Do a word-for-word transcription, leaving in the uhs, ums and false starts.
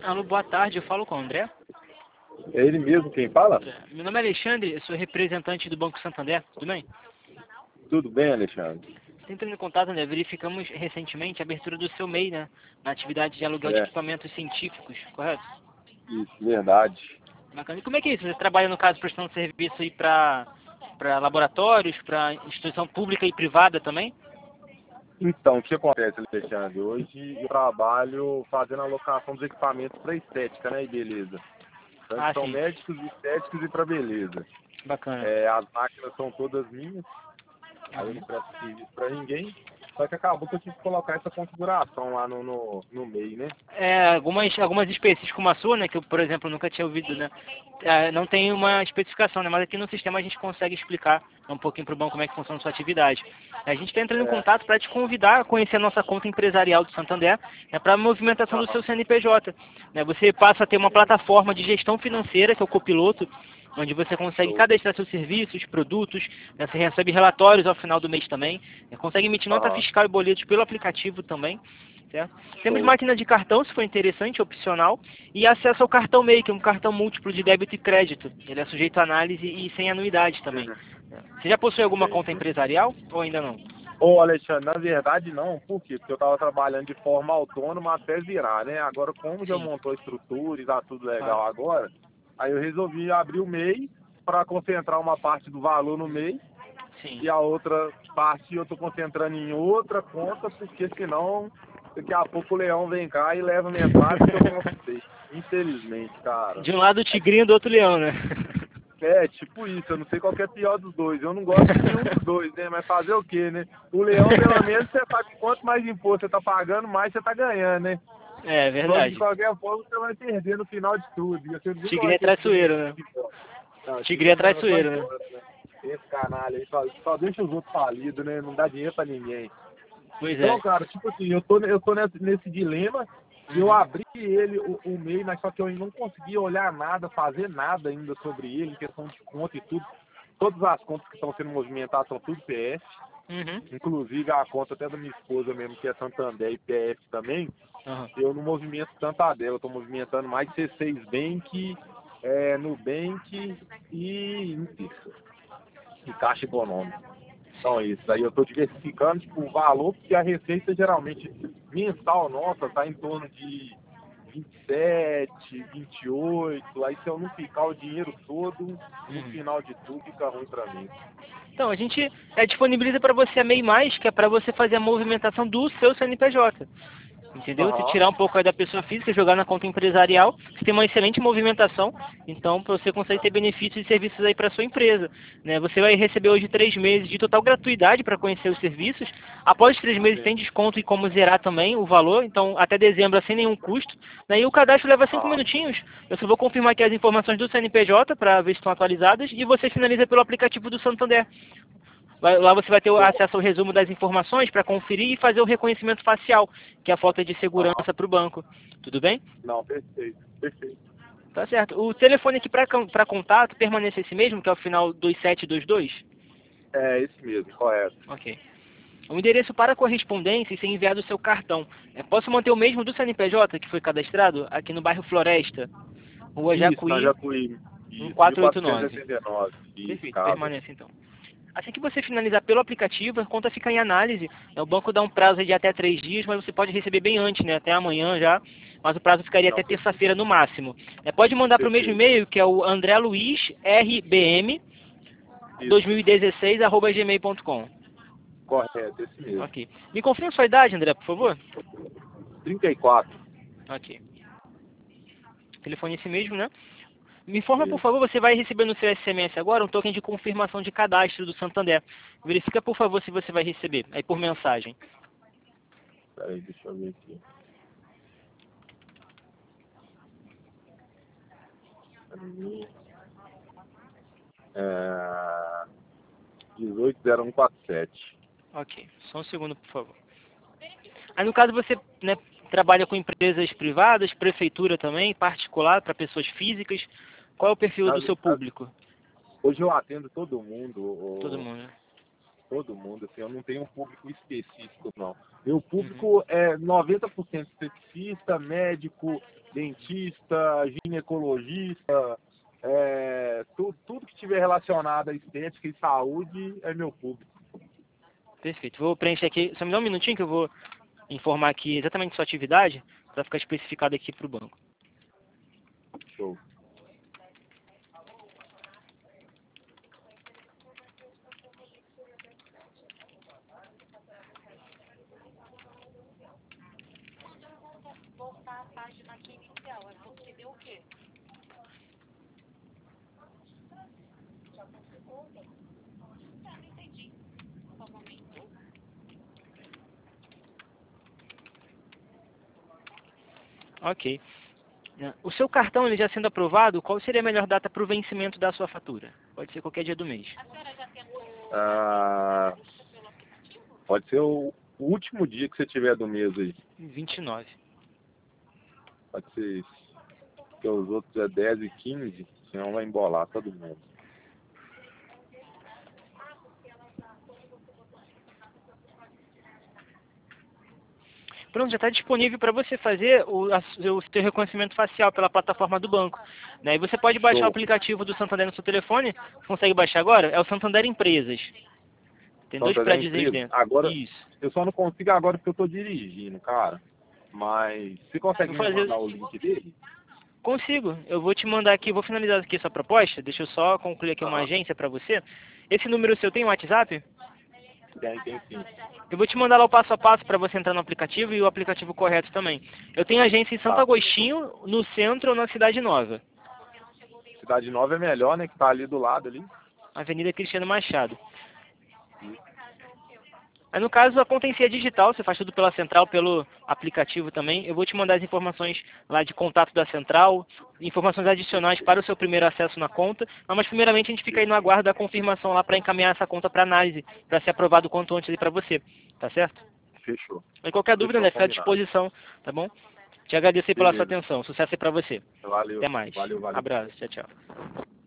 Alô, boa tarde, eu falo com o André. É ele mesmo quem fala? Meu nome é Alexandre, eu sou representante do Banco Santander, tudo bem? Tudo bem, Alexandre? Entrando em contato, André, verificamos recentemente a abertura do seu M E I, né, na atividade de aluguel de É, equipamentos científicos, correto? isso, verdade. Bacana. E como é que é isso? Você trabalha, no caso, prestando serviço aí para para laboratórios, para instituição pública e privada também? Então, o que acontece, Alexandre? Hoje eu trabalho fazendo alocação dos equipamentos para estética, né, e beleza. Então, Ah, são sim, médicos, estéticos e para beleza. bacana. É, as máquinas são todas minhas, aí eu não Uhum. presto serviço para ninguém. Só que acabou que eu tive que colocar essa configuração lá no, no, no M E I, né? É, algumas, algumas espécies como a sua, né, que eu, por exemplo, nunca tinha ouvido, né, é, não tem uma especificação, né, mas aqui no sistema a gente consegue explicar um pouquinho para o banco como é que funciona a sua atividade. A gente está entrando em É, contato para te convidar a conhecer a nossa conta empresarial do Santander, né, para a movimentação do aham, seu C N P J. Né, você passa a ter uma plataforma de gestão financeira, que é o Copiloto, onde você consegue show. cadastrar seus serviços, produtos, né, você recebe relatórios ao final do mês também, né, consegue emitir nota Aham, fiscal e boletos pelo aplicativo também. Certo? Temos show. máquina de cartão, se for interessante, opcional, e acesso ao cartão M E I, que é um cartão múltiplo de débito e crédito. Ele é sujeito a análise e sem anuidade também. Uhum, Você já possui alguma conta entendi. empresarial ou ainda não? Ô, Alexandre, na verdade não. Por quê? Porque eu estava trabalhando de forma autônoma até virar, né? Agora, como já Sim, montou a estrutura e tá tudo claro. legal agora, aí eu resolvi abrir o M E I para concentrar uma parte do valor no M E I Sim. e a outra parte eu estou concentrando em outra conta, porque senão daqui a pouco o leão vem cá e leva metade que eu conquistei. Infelizmente, cara. De um lado o tigrinho, do outro leão, né? É, tipo isso, eu não sei qual que é pior dos dois. Eu não gosto de nenhum dos dois, né? Mas fazer o quê, né? O leão, pelo menos, você sabe que quanto mais imposto você tá pagando, mais você tá ganhando, né? É, Só que de verdade. qualquer forma você vai perder no final de tudo. E você não viu como Tigrinho é é que esse tigre traiçoeiro, né? não, esse Tigrinho é tigre leva só traiçoeiro, né? embora, né? Esse canalha aí só, só deixa os outros falidos, né? Não dá dinheiro pra ninguém. Pois Então, é. cara, tipo assim, eu tô, eu tô nesse, nesse dilema. Eu Uhum. abri ele, o, o M E I, mas só que eu ainda não conseguia olhar nada, fazer nada ainda sobre ele, em questão de conta e tudo. Todas as contas que estão sendo movimentadas são tudo P F, Uhum. inclusive a conta até da minha esposa mesmo, que é Santander e P F também. Uhum. Eu não movimento tanto a dela, eu estou movimentando mais C seis Bank, é, Nubank e Inter, e Caixa Econômica. Então Sim. é isso. Aí eu estou diversificando tipo, o valor, porque a receita geralmente mensal nossa está em torno de vinte e sete, vinte e oito. Aí se eu não ficar o dinheiro todo, no Uhum. final de tudo fica ruim para mim. Então, a gente é, disponibiliza para você a M E I Mais, que é para você fazer a movimentação do seu C N P J. Entendeu? Você Aham. tirar um pouco aí da pessoa física, jogar na conta empresarial, você tem uma excelente movimentação, então você consegue ter benefícios e serviços aí para sua empresa. Né? Você vai receber hoje três meses de total gratuidade para conhecer os serviços. Após os três meses Sim. tem desconto e como zerar também o valor, então até dezembro é sem nenhum custo. Né? E o cadastro leva cinco Aham. minutinhos. Eu só vou confirmar aqui as informações do C N P J para ver se estão atualizadas e você finaliza pelo aplicativo do Santander. Vai- Lá você vai ter o Show. acesso ao resumo das informações para conferir e fazer o reconhecimento facial, que é a falta de Aham. segurança para o banco. Tudo bem? Não, perfeito. Perfeito. Tá certo. O telefone aqui para contato permanece esse mesmo, que é o final dois sete dois dois? É esse mesmo, correto. Ok. O endereço para correspondência e ser enviado o seu cartão. É, posso manter o mesmo do C N P J que foi cadastrado aqui no bairro Floresta, Rua Isso, na Jacuí, Jacuí. Isso, mil quatrocentos e mil quatrocentos e oitenta e nove. e oitenta e nove. Isso, Perfeito, casa. permanece então. Assim que você finalizar pelo aplicativo, a conta fica em análise. né, O banco dá um prazo de até três dias, mas você pode receber bem antes, né? Até amanhã já. Mas o prazo ficaria Não, até perfeito. terça-feira no máximo. É, pode mandar para o mesmo Perfeito. e-mail, que é o andré luiz r b m dois Isso, mil e dezesseis arroba gmail ponto com. correto, esse mesmo. Ok. Me confirma sua idade, André, por favor. trinta e quatro. Ok. Telefone esse mesmo, né? Me informa, por Isso. favor, você vai receber no seu S M S agora um token de confirmação de cadastro do Santander. Verifica, por favor, se você vai receber. Aí por mensagem. Peraí, deixa eu ver aqui. É... dezoito zero um quatro sete. Ok. Só um segundo, por favor. Aí no caso você né, trabalha com empresas privadas, prefeitura também, particular, para pessoas físicas. Qual é o perfil Na- do seu na- público? Hoje eu atendo todo mundo. Todo o- mundo, né? todo mundo, assim, eu não tenho um público específico, não. Meu público é noventa por cento esteticista, médico, dentista, ginecologista, é, tu, tudo que tiver relacionado à estética e saúde é meu público. Perfeito. Vou preencher aqui, só me dá um minutinho que eu vou informar aqui exatamente sua atividade, para ficar especificado aqui para o banco. Show. Voltar à página aqui inicial, é porque deu o quê? Já participou? Ah, não entendi. Só um momento. Ok. O seu cartão ele já sendo aprovado, qual seria a melhor data para o vencimento da sua fatura? Pode ser qualquer dia do mês. A senhora já tentou Ah, pelo aplicativo? pode ser o, o último dia que você tiver do mês aí. vinte e nove. Pode ser isso. Porque os outros é dez e quinze, senão vai embolar todo mundo. Pronto, já está disponível para você fazer o, a, o seu reconhecimento facial pela plataforma do banco. Né? E você pode baixar Show. o aplicativo do Santander no seu telefone. Consegue baixar agora? É o Santander Empresas. Tem dois Santander prédios Empresas. dentro. Agora, Isso. eu só não consigo agora porque eu tô dirigindo, cara. Mas você consegue Vou me fazer- mandar o link dele? Consigo. Eu vou te mandar aqui, vou finalizar aqui a sua proposta. Deixa eu só concluir aqui uma Aham. agência para você. Esse número seu tem um WhatsApp? Tem, tem sim. Eu vou te mandar lá o passo a passo para você entrar no aplicativo e o aplicativo correto também. Eu tenho agência em Santo Tá. Agostinho, no centro ou na Cidade Nova. Cidade Nova é melhor, né? Que tá ali do lado ali. Avenida Cristiano Machado. Aí no caso a conta em si é digital, você faz tudo pela central, pelo aplicativo também. Eu vou te mandar as informações lá de contato da central, informações adicionais para o seu primeiro acesso na conta. Mas primeiramente a gente fica aí no aguardo da confirmação lá para encaminhar essa conta para análise, para ser aprovado o quanto antes aí para você, tá certo? Fechou. E qualquer dúvida, Fechou, né, fica à combinado. disposição, tá bom? Te agradecer pela sua Beleza. atenção, sucesso aí para você. Valeu. Até mais. Valeu, valeu. Abraço, tchau, tchau.